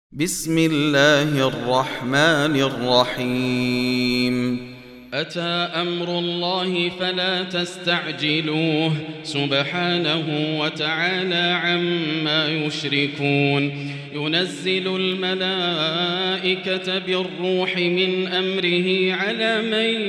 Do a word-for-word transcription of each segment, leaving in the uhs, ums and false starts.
بسم الله الرحمن الرحيم أتى أمر الله فلا تستعجلوه سبحانه وتعالى عما يشركون ينزل الملائكة بالروح من أمره على من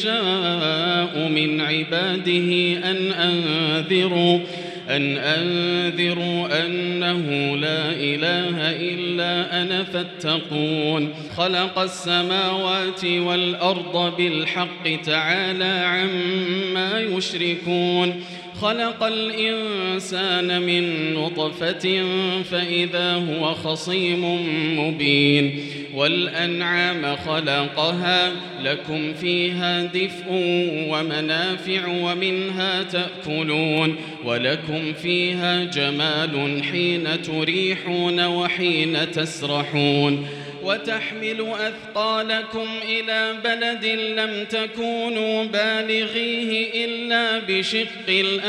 يشاء من عباده أن أنذروا أن أنذروا أنه لا إله إلا أنا فاتقون خلق السماوات والأرض بالحق تعالى عما يشركون خلق الإنسان من نطفة فإذا هو خصيم مبين والأنعام خلقها لكم فيها دفء ومنافع ومنها تأكلون ولكم فيها جمال حين تريحون وحين تسرحون وتحمل أثقالكم إلى بلد لم تكونوا بالغيه إلا بشق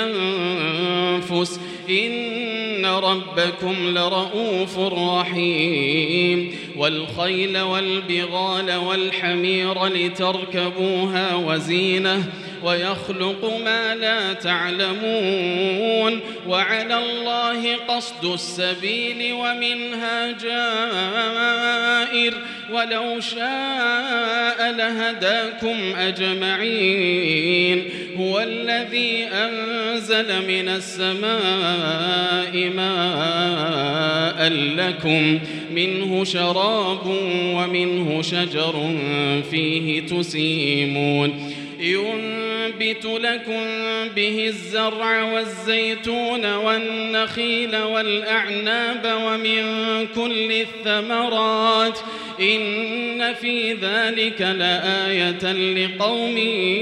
الأنفس إن ربكم لرؤوف رحيم والخيل والبغال والحمير لتركبوها وزينة ويخلق ما لا تعلمون وعلى الله قصد السبيل ومنها جائر ولو شاء لهداكم أجمعين هو الذي أنزل من السماء ماء لكم منه شراب ومنه شجر فيه تسيمون ينبت لكم به الزرع والزيتون والنخيل والأعناب ومن كل الثمرات إن في ذلك لآية لقوم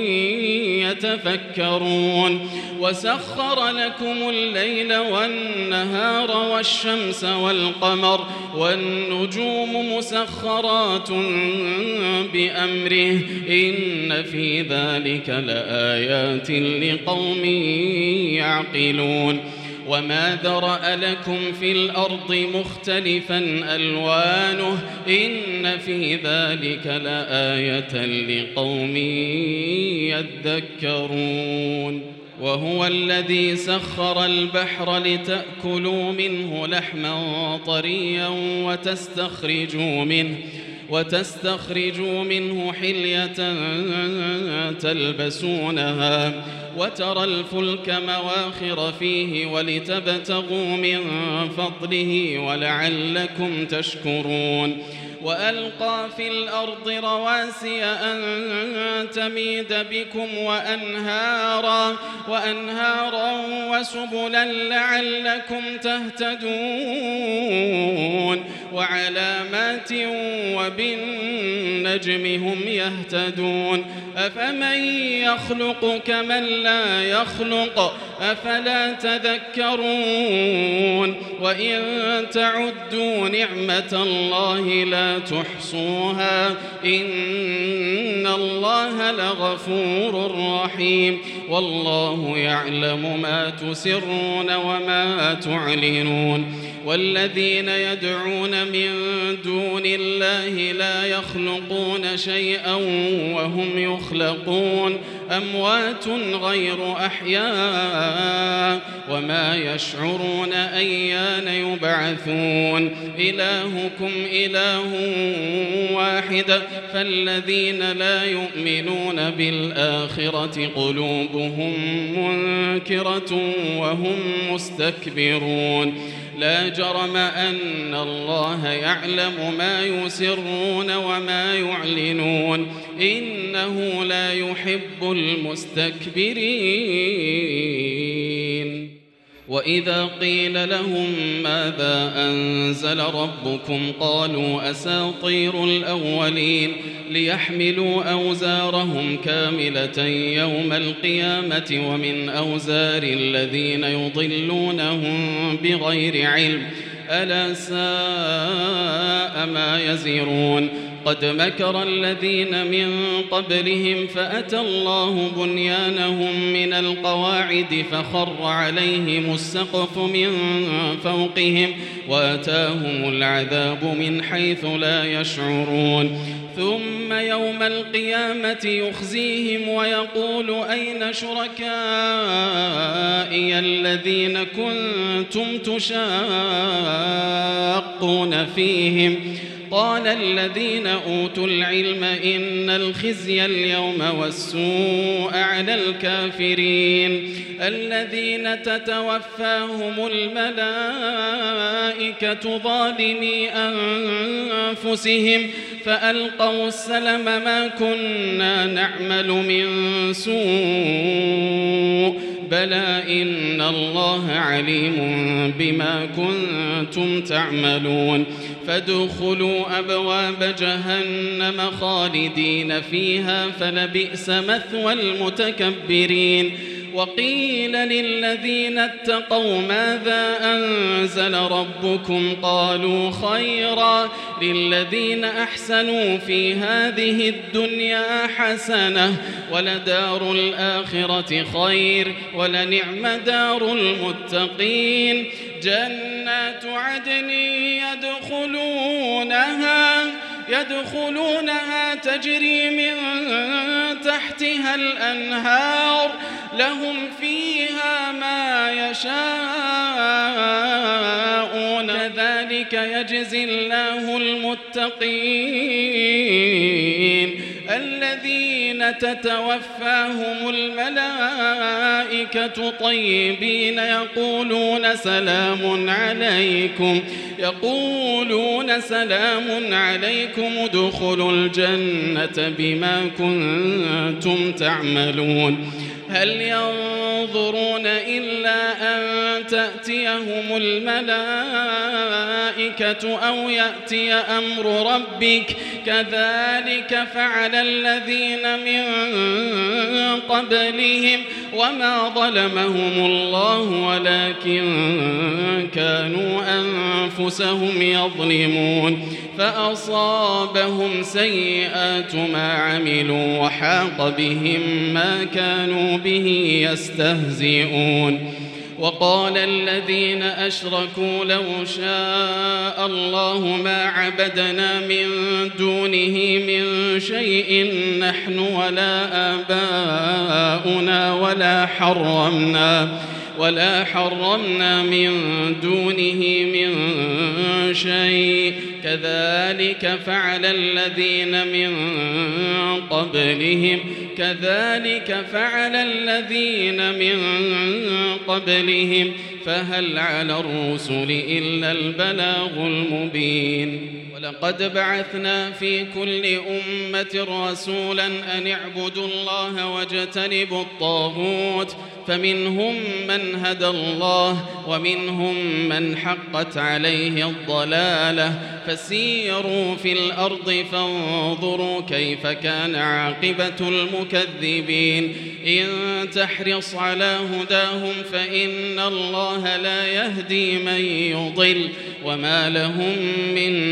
يتفكرون وسخر لكم الليل والنهار والشمس والقمر والنجوم مسخرات بأمره إن في ذلك لآيات لقوم يعقلون وما ذرأ لكم في الأرض مختلفا ألوانه إن في ذلك لآية لقوم يذكرون وهو الذي سخر البحر لتأكلوا منه لحما طريا وتستخرجوا منه وتستخرجوا منه حلية تلبسونها وترى الفلك مواخر فيه ولتبتغوا من فضله ولعلكم تشكرون وألقى في الأرض رواسي أن تميد بكم وأنهارا وأنهارا وسبلا لعلكم تهتدون وعلامات وبالنجم هم يهتدون أفمن يخلق كمن لا يخلق أفلا تذكرون وإن تعدوا نعمة الله لا تحصوها إن الله لغفور رحيم والله يعلم ما تسرون وما تعلنون والذين يدعون من دون الله لا يخلقون شيئا وهم يخلقون أموات غير أحياء وما يشعرون أيان يبعثون إلهكم إله واحد فالذين لا يؤمنون بالآخرة قلوبهم منكرة وهم مستكبرون لا جرم أن الله يعلم ما يسرون وما يعلنون إنه لا يحب المستكبرين وإذا قيل لهم ماذا أنزل ربكم قالوا أساطير الأولين ليحملوا أوزارهم كاملة يوم القيامة ومن أوزار الذين يضلونهم بغير علم ألا ساء ما يزرون وقد مكر الذين من قبلهم فأتى الله بنيانهم من القواعد فخر عليهم السقف من فوقهم وآتاهم العذاب من حيث لا يشعرون ثم يوم القيامة يخزيهم ويقول أين شركائي الذين كنتم تشاقون فيهم قال الذين أوتوا العلم إن الخزي اليوم والسوء على الكافرين الذين تتوفاهم الملائكة ظالمي أنفسهم فألقوا السلم ما كنا نعمل من سوء بلى إن الله عليم بما كنتم تعملون فادخلوا أبواب جهنم خالدين فيها فلبئس مثوى المتكبرين وقيل للذين اتقوا ماذا أنزل ربكم قالوا خيرا للذين أحسنوا في هذه الدنيا حسنة ولدار الآخرة خير ولنعم دار المتقين جنات عدن يدخلونها يدخلونها تجري من تحتها الأنهار لهم فيها ما يشاءون كذلك يجزي الله المتقين الذين تتوفاهم الملائكة طيبين يقولون سلام عليكم يقولون سلام عليكم ادخلوا الجنة بما كنتم تعملون هل ينظرون إلا أن تأتيهم الملائكة أو يأتي أمر ربك كذلك فعل الذين من قبلهم وما ظلمهم الله ولكن كانوا أنفسهم يظلمون فأصابهم سيئات ما عملوا وحاق بهم ما كانوا به يستهزئون وقال الذين أشركوا لو شاء الله ما عبدنا من دونه من شيء نحن ولا آباؤنا ولا حرمنا ولا حرمنا من دونه من شيء كذلك فعل الذين من قبلهم كذلك فعل الذين من قبلهم فهل على الرسل إلا البلاغ المبين ولقد بعثنا في كل أمة رسولا أن اعبدوا الله واجتنبوا الطاغوت فمنهم من هدى الله ومنهم من حقت عليه الضلالة فسيروا في الأرض فانظروا كيف كان عاقبة المكذبين إن تحرص على هداهم فإن الله لا يهدي من يضل وما لهم من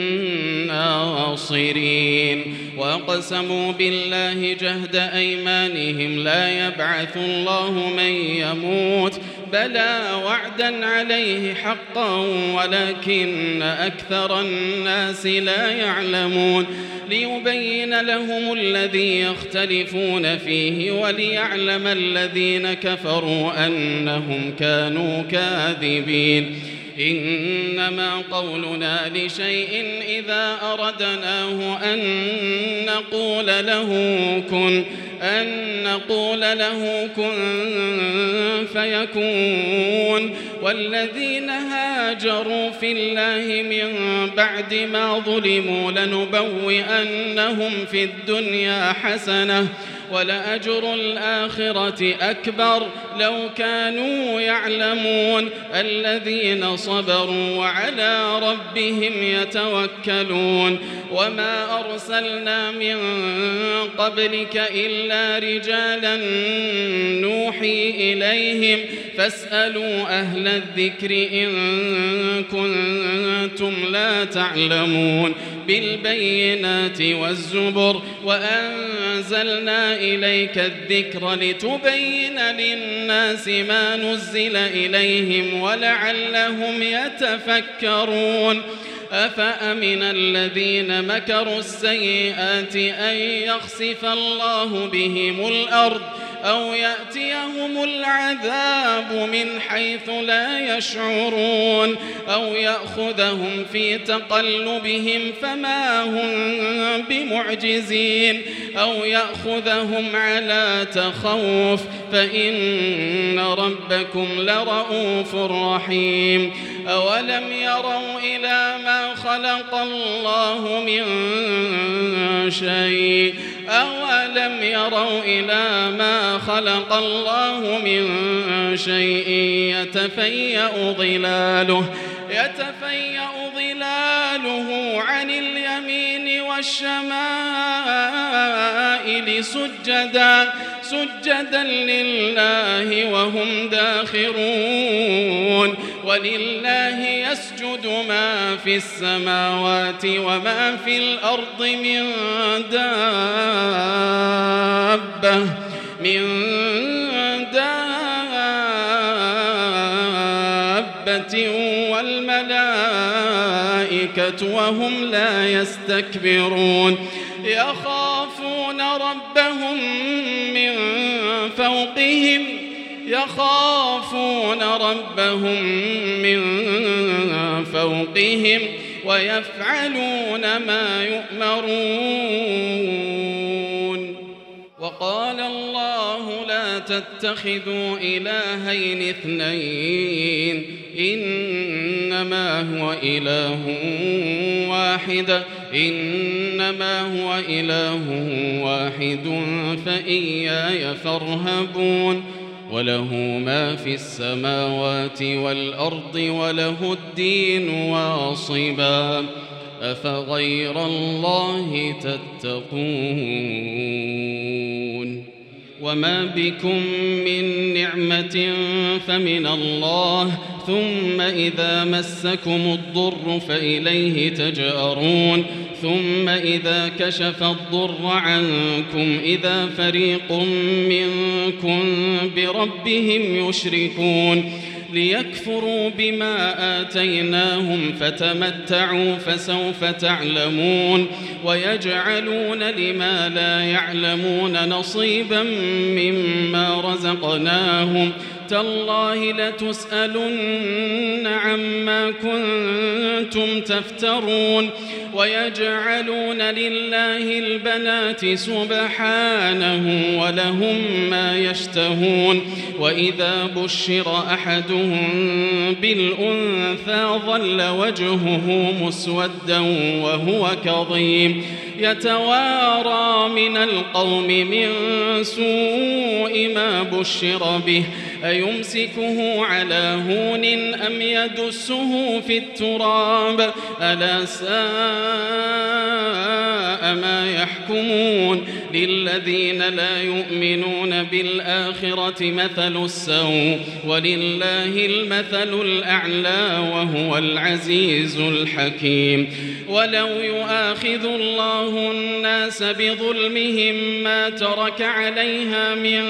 ناصرين وأقسموا بالله جهد أيمانهم لا يبعث الله من يموت بلى وعدا عليه حقا ولكن أكثر الناس لا يعلمون ليبين لهم الذي يختلفون فيه وليعلم الذين كفروا أنهم كانوا كاذبين إنما قولنا لشيء إذا أردناه أن نقول له كن أن نقول له كن فيكون والذين هاجروا في الله من بعد ما ظلموا لنبوئنهم في الدنيا حسنة ولأجر الآخرة أكبر لو كانوا يعلمون الذين صبروا وعلى ربهم يتوكلون وما أرسلنا من قبلك إلا رجالا نوحي إليهم فاسألوا أهل الذكر إن كنتم لا تعلمون بالبينات والزبر وأنزلنا إليك الذكر لتبين للناس ما نزل إليهم ولعلهم يتفكرون أفأمن الذين مكروا السيئات أن يخسف الله بهم الأرض أو يأتيهم العذاب من حيث لا يشعرون أو يأخذهم في تقلبهم فما هم بمعجزين أو يأخذهم على تخوف فإن ربكم لرؤوف رحيم أولم يروا إلى ما خلق الله من شيء أولم يروا إلى ما خلق الله من شيء يتفيأ ظلاله يتفيأ ظلاله عن اليمين والشمائل سجدا سجدا لله وهم داخرون ولله يسجد ما في السماوات وما في الأرض من دابة من دابة والملائكة وهم لا يستكبرون يخافون ربهم من فوقهم يخافون ربهم من فوقهم ويفعلون ما يؤمرون وقال الله لا تتخذوا إلهين اثنين إنما هو إله واحد إنما هو إله واحد فإياي فارهبون وله ما في السماوات والأرض وله الدين واصبا أفغير الله تتقون وما بكم من نعمة فمن الله ثم إذا مسكم الضر فإليه تجأرون ثم إذا كشف الضر عنكم إذا فريق منكم بربهم يشركون ليكفروا بما آتيناهم فتمتعوا فسوف تعلمون ويجعلون لما لا يعلمون نصيبا مما رزقناهم تالله لتسألن عما كنتم تفترون ويجعلون لله البنات سبحانه ولهم ما يشتهون وإذا بشر أحدهم بالأنثى ظل وجهه مسودا وهو كظيم يتوارى من القوم من سوء ما بشر به أيمسكه على هون أم يدسه في التراب ألا ساء ما يحكمون للذين لا يؤمنون بالآخرة مثل السوء ولله المثل الأعلى وهو العزيز الحكيم ولو يؤاخذ الله الناس بظلمهم ما ترك عليها من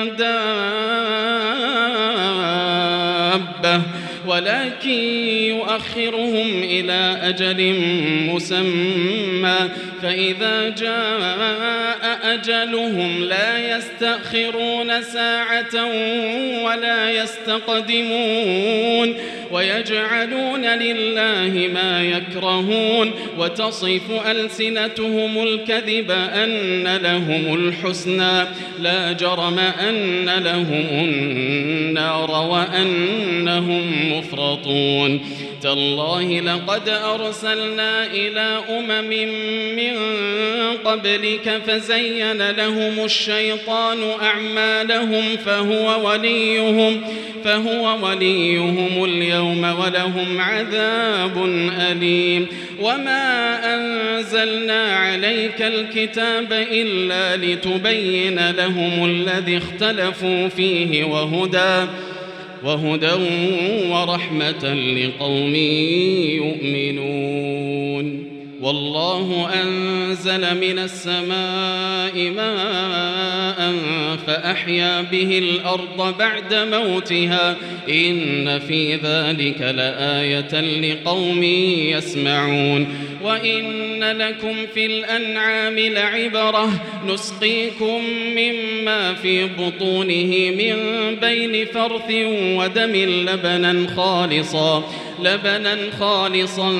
دابة ولكن يؤخرهم إلى أجل مسمى فإذا جاء أجلهم لا يستأخرون ساعة ولا يستقدمون ويجعلون لله ما يكرهون وتصف ألسنتهم الكذب أن لهم الحسنى لا جرم أن لهم النار وأنهم مفرطون تالله لقد أرسلنا إلى أمم من قبلك فزين لهم الشيطان أعمالهم فهو وليهم فهو وليهم اليوم ولهم عذاب أليم وما أنزلنا عليك الكتاب إلا لتبين لهم الذي اختلفوا فيه وهدى وهدى ورحمة لقوم يؤمنون والله أنزل من السماء ماء فأحيا به الأرض بعد موتها إن في ذلك لآية لقوم يسمعون وإن لكم في الأنعام لعبرة نسقيكم مما في بطونه من بين فرث ودم لبنا خالصا لبنا خالصا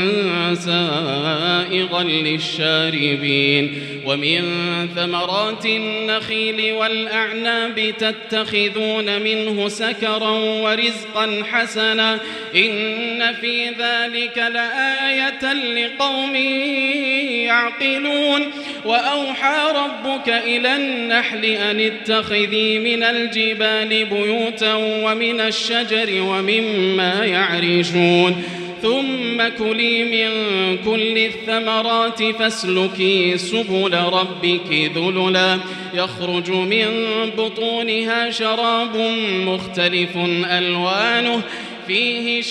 سائغا للشاربين ومن ثمرات النخيل والأعناب تتخذون منه سكرا ورزقا حسنا إن في ذلك لآية لقوم يعقلون وأوحى ربك إلى النحل أن اتخذي من الجبال بيوتا ومن الشجر ومما يعرشون ثم كلي من كل الثمرات فاسلكي سبل ربك ذللا يخرج من بطونها شراب مختلف ألوانه فيه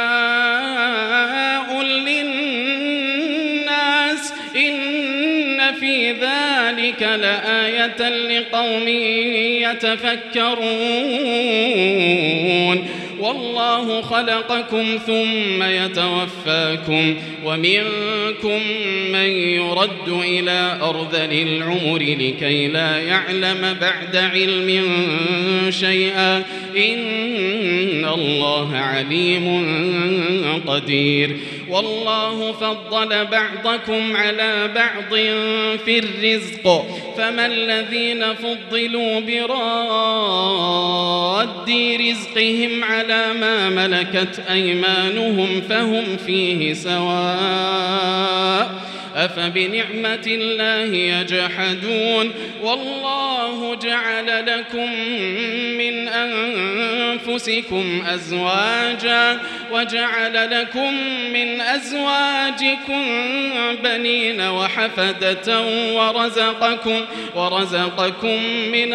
شفاء للناس إن في ذلك لآية لقوم يتفكرون والله خلقكم ثم يتوفاكم ومنكم من يرد إلى أرذل العمر لكي لا يعلم بعد علم شيئا إن الله عليم قدير والله فضل بعضكم على بعض في الرزق فما الذين فضلوا براد رزقهم على ما ملكت أيمانهم فهم فيه سواء أفبنعمة الله يجحدون والله جعل لكم من أنفسكم أزواجا وجعل لكم من أزواجكم بنين وحفدة ورزقكم ورزقكم من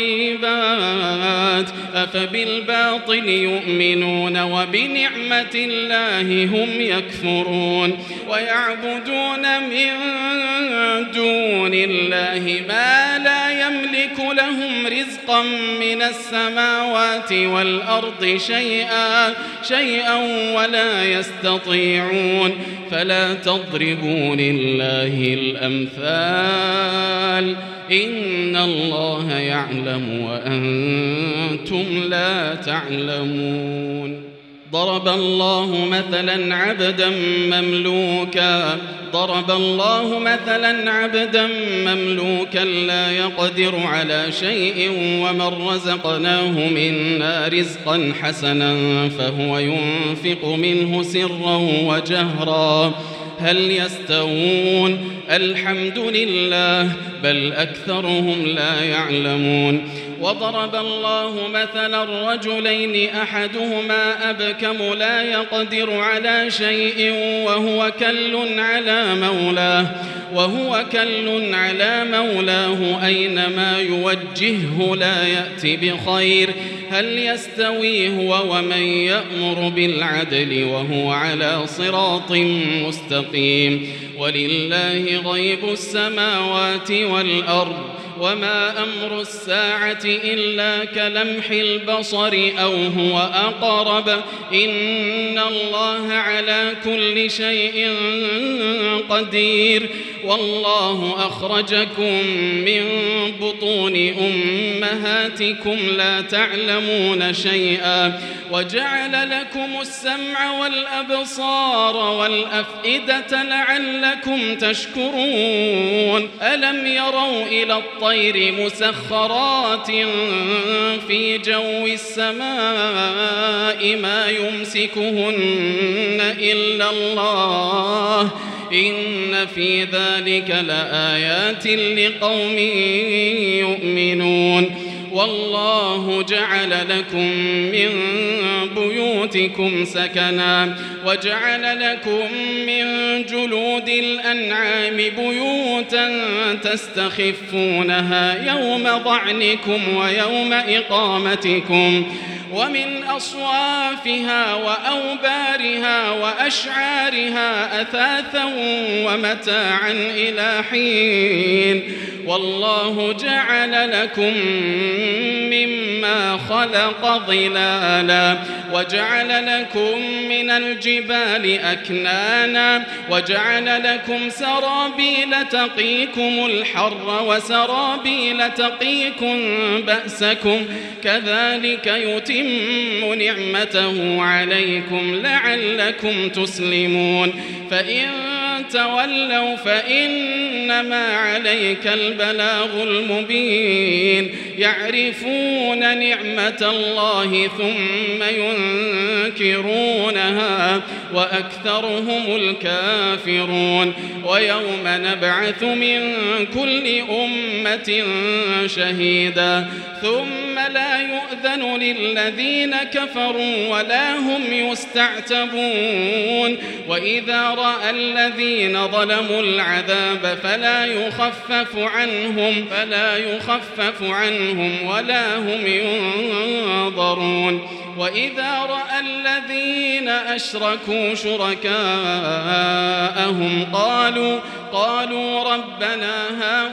الطيبات أفبالباطل يؤمنون وبنعمة الله هم يكفرون ويعبدون من دون الله ما لا يملك لهم رزقا من السماوات والأرض شيئا شيئا ولا يستطيعون فلا تضربوا لله الأمثال إن الله يعلم وأنتم لا تعلمون ضرب الله مثلا عبدا مملوكا ضرب الله مثلا عبدا مملوكا لا يقدر على شيء ومن رزقناه منا رزقا حسنا فهو ينفق منه سرا وجهرا هل يستوون الحمد لله بل أكثرهم لا يعلمون وضرب الله مثلا رجلين أحدهما أبكم لا يقدر على شيء وهو كل على مولاه وهو كل على مولاه أينما يوجهه لا يأتي بخير هل يستوي هو ومن يأمر بالعدل وهو على صراط مستقيم ولله غيب السماوات والأرض وما أمر الساعة إلا كلمح البصر أو هو أقرب إن الله على كل شيء قدير والله أخرجكم من بطون أمهاتكم لا تعلمون شيئا وجعل لكم السمع والأبصار والأفئدة لعلكم تشكرون ألم يروا إلى الطير مسخرات في جو السماء ما يمسكهن إلا الله إن في ذلك لآيات لقوم يؤمنون والله جعل لكم من بيوتكم سكنا وجعل لكم من جلود الأنعام بيوتا تستخفونها يوم ظعنكم ويوم إقامتكم ومن أصوافها وأوبارها وأشعارها أثاثا ومتاعا إلى حين والله جعل لكم مما خلق ظلالا وجعل لكم من الجبال أكنانا وجعل لكم سرابيل تقيكم الحر وسرابيل تقيكم بأسكم كذلك يتم نعمته عليكم لعلكم تسلمون فإن تولوا فإنما عليك البلاغ المبين يعرفون نعمة الله ثم ينكرونها وأكثرهم الكافرون ويوم نبعث من كل أمة شهيدا ثم لا يؤذن للذين كفروا ولا هم يستعتبون وإذا رأى الذين ظلموا العذاب فلا يخفف عنهم فلا يخفف عنهم ولا هم ينظرون وإذا رأى الذين أشركوا شركاءهم قالوا قالوا ربنا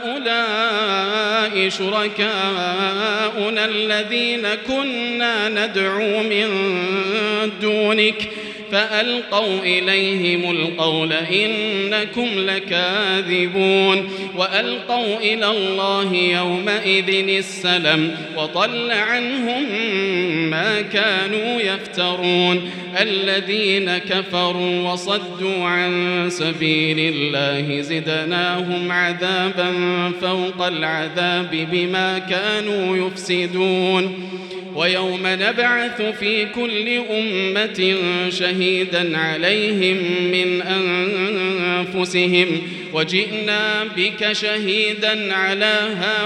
هؤلاء شركاؤنا الذين كنا ندعو من دونك فألقوا إليهم القول إنكم لكاذبون وألقوا إلى الله يومئذ السلم وضل عنهم ما كانوا يفترون الذين كفروا وصدوا عن سبيل الله زدناهم عذابا فوق العذاب بما كانوا يفسدون ويوم نبعث في كل أمة شهيدا عليهم من أنفسهم وجئنا بك شهيدا على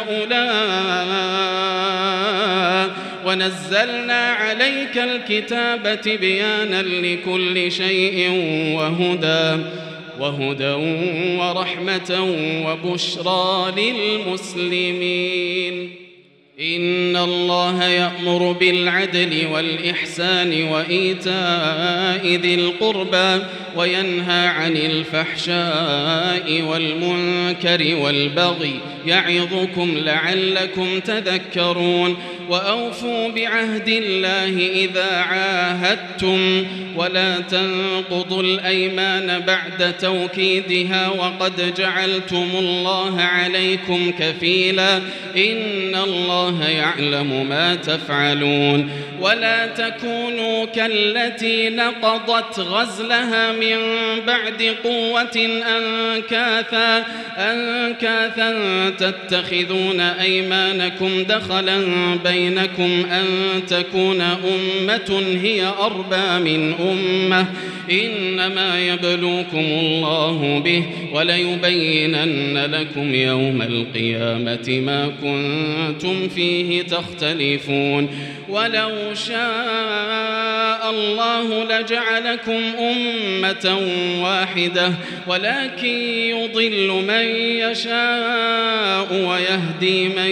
هؤلاء ونزلنا عليك الكتاب بيانا لكل شيء وهدى وهدى ورحمة وبشرى للمسلمين إن الله يأمر بالعدل والإحسان وإيتاء ذي القربى وينهى عن الفحشاء والمنكر والبغي يعظكم لعلكم تذكرون وأوفوا بعهد الله إذا عاهدتم ولا تنقضوا الأيمان بعد توكيدها وقد جعلتم الله عليكم كفيلا إن الله يعلم ما تفعلون ولا تكونوا كالتي نقضت غزلها من بعد قوة أنكاثا أنكاثا تتخذون أيمانكم دخلا بينكم أن تكون أمة هي أربى من أمة إنما يبلوكم الله به وليبينن لكم يوم القيامة ما كنتم فيه تختلفون ولو شاء الله لجعلكم أمة واحدة ولكن يضل من يشاء ويهدي من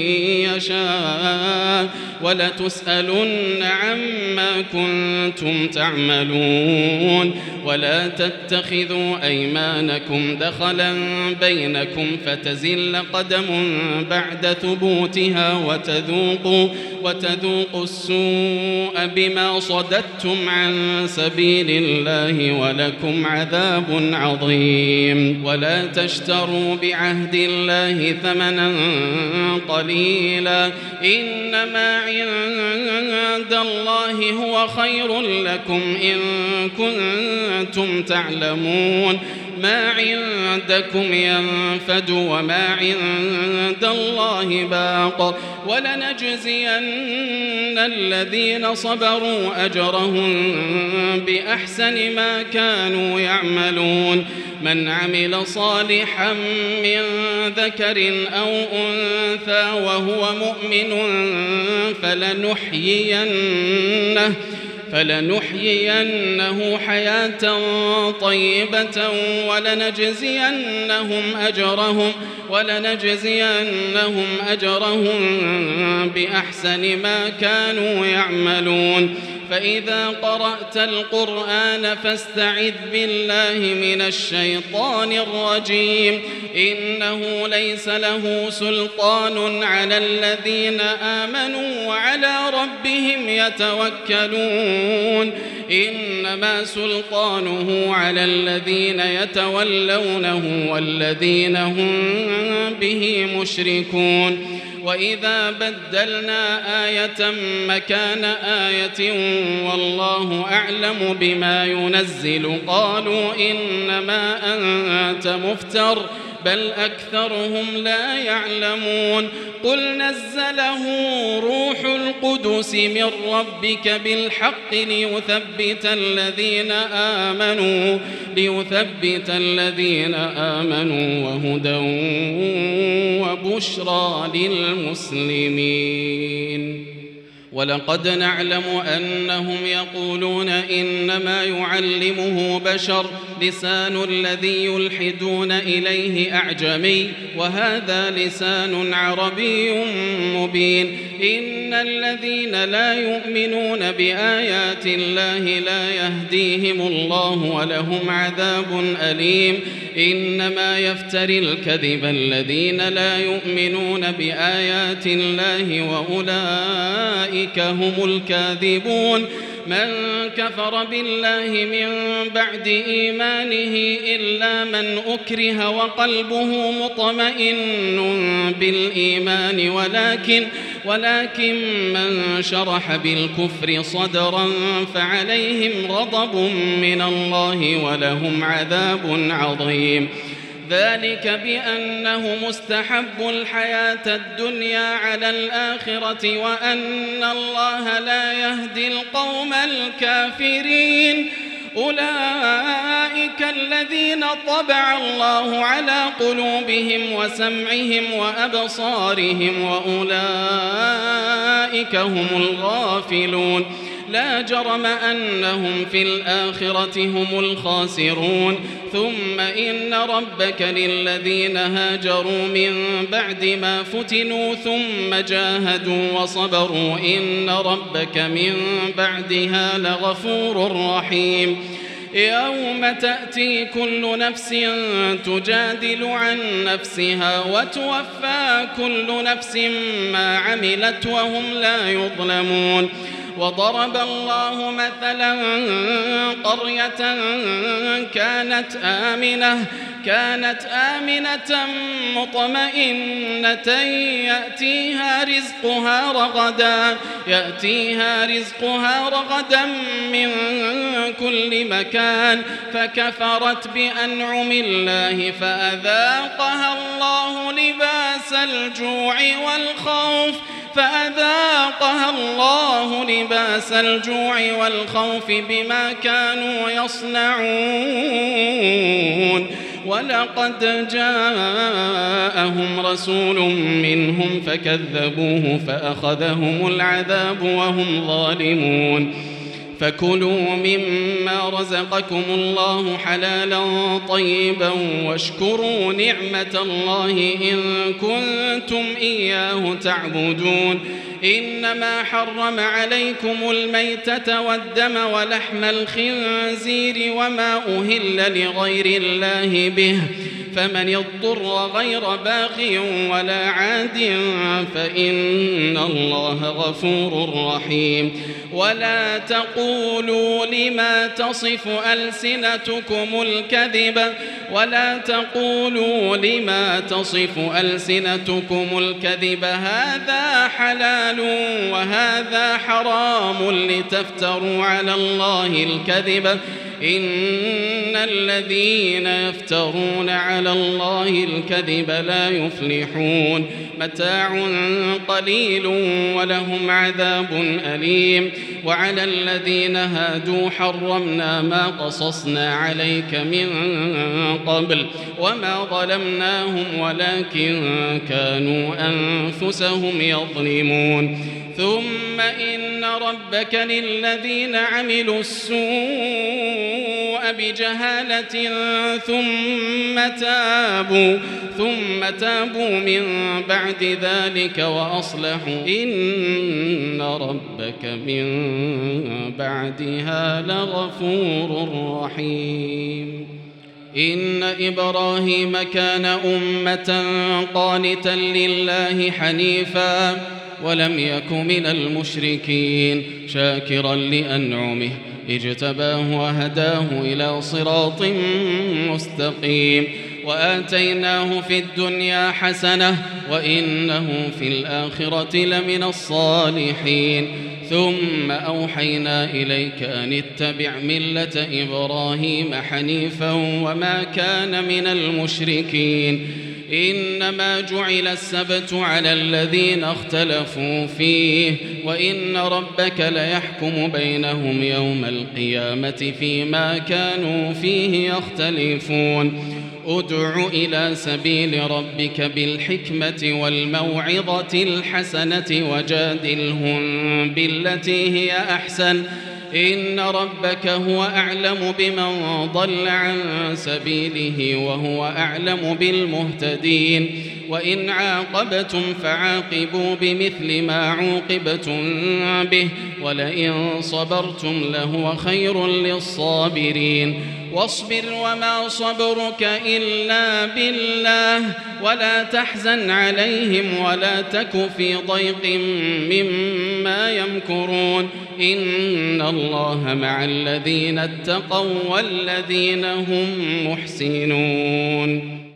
يشاء ولتسألن عما كنتم تعملون ولا تتخذوا أيمانكم دخلا بينكم فتزل قدم بعد ثبوتها وتذوقوا وتذوقوا السوء بما صددتم عن سبيل الله ولكم عذاب عظيم ولا تشتروا بعهد الله ثمنا قليلا إنما عند الله هو خير لكم إن كنتم تعلمون ما عندكم ينفد وما عند الله باق ولنجزين الذين صبروا أجرهم بأحسن ما كانوا يعملون من عمل صالحا من ذكر أو أنثى وهو مؤمن فلنحيينه فلنحيينه حياة طيبة ولنجزينهم أجرهم ولنجزينهم أجرهم بأحسن ما كانوا يعملون فإذا قرأت القرآن فاستعذ بالله من الشيطان الرجيم إنه ليس له سلطان على الذين آمنوا وعلى ربهم يتوكلون إنما سلطانه على الذين يتولونه والذين هم به مشركون وإذا بدلنا آية مكان آية والله أعلم بما ينزل قالوا إنما أنت مفتر بل أكثرهم لا يعلمون قل نزله روح القدس من ربك بالحق ليثبت الذين آمنوا ليثبت الذين آمنوا وهدى وبشرى للمسلمين ولقد نعلم أنهم يقولون إنما يعلمه بشر لسان الذي يلحدون إليه أعجمي وهذا لسان عربي مبين إن الذين لا يؤمنون بآيات الله لا يهديهم الله ولهم عذاب أليم إنما يفتري الكذب الذين لا يؤمنون بآيات الله وأولئك هم الكاذبون من كفر بالله من بعد إيمانه إلا من أكره وقلبه مطمئن بالإيمان ولكن ولكن من شرح بالكفر صدرا فعليهم غضب من الله ولهم عذاب عظيم ذلك بأنه مستحب الحياة الدنيا على الآخرة وأن الله لا يهدي القوم الكافرين أولئك الذين طبع الله على قلوبهم وسمعهم وأبصارهم وأولئك هم الغافلون لا جرم أنهم في الآخرة هم الخاسرون ثم إن ربك للذين هاجروا من بعد ما فتنوا ثم جاهدوا وصبروا إن ربك من بعدها لغفور رحيم يوم تأتي كل نفس تجادل عن نفسها وتوفى كل نفس ما عملت وهم لا يظلمون وضرب الله مثلا قرية كانت آمنة كانت آمنة مطمئنة يأتيها رزقها رغدا يأتيها رزقها رغدا من كل مكان فكفرت بأنعم الله فأذاقها الله لباس الجوع والخوف فأذاقها الله لباس الجوع والخوف بما كانوا يصنعون ولقد جاءهم رسول منهم فكذبوه فأخذهم العذاب وهم ظالمون فكلوا مما رزقكم الله حلالا طيبا واشكروا نعمة الله إن كنتم إياه تعبدون إنما حرم عليكم الميتة والدم ولحم الخنزير وما أهل لغير الله به فمن اضطر غير باغ ولا عاد فإن الله غفور رحيم ولا تقولوا لما تصف ألسنتكم الكذب ولا تقولوا لما تصف ألسنتكم الكذب هذا حلال وهذا حرام لتفتروا على الله الكذب إن الذين يفترون على الله الكذب لا يفلحون متاع قليل ولهم عذاب أليم وعلى الذين هادوا حرمنا ما قصصنا عليك من قبل وما ظلمناهم ولكن كانوا أنفسهم يظلمون ثم إن ربك للذين عملوا السوء بجهالة ثم تابوا ثم تابوا من بعد ذلك وأصلحوا إن ربك من بعدها لغفور رحيم. إن إبراهيم كان أمة قانتا لله حنيفا ولم يك من المشركين شاكرا لأنعمه اجتباه وهداه إلى صراط مستقيم وآتيناه في الدنيا حسنة وإنه في الآخرة لمن الصالحين. ثم أوحينا إليك أن اتبع ملة إبراهيم حنيفا وما كان من المشركين. إنما جعل السبت على الذين اختلفوا فيه وإن ربك ليحكم بينهم يوم القيامة فيما كانوا فيه يختلفون. ادع إلى سبيل ربك بالحكمة والموعظة الحسنة وجادلهم بالتي هي أحسن إن ربك هو أعلم بمن ضل عن سبيله وهو أعلم بالمهتدين. وإن عاقبتم فعاقبوا بمثل ما عوقبتم به ولئن صبرتم لهو خير للصابرين. واصبر وما صبرك إلا بالله ولا تحزن عليهم ولا تك في ضيق مما يمكرون إن الله مع الذين اتقوا والذين هم محسنون.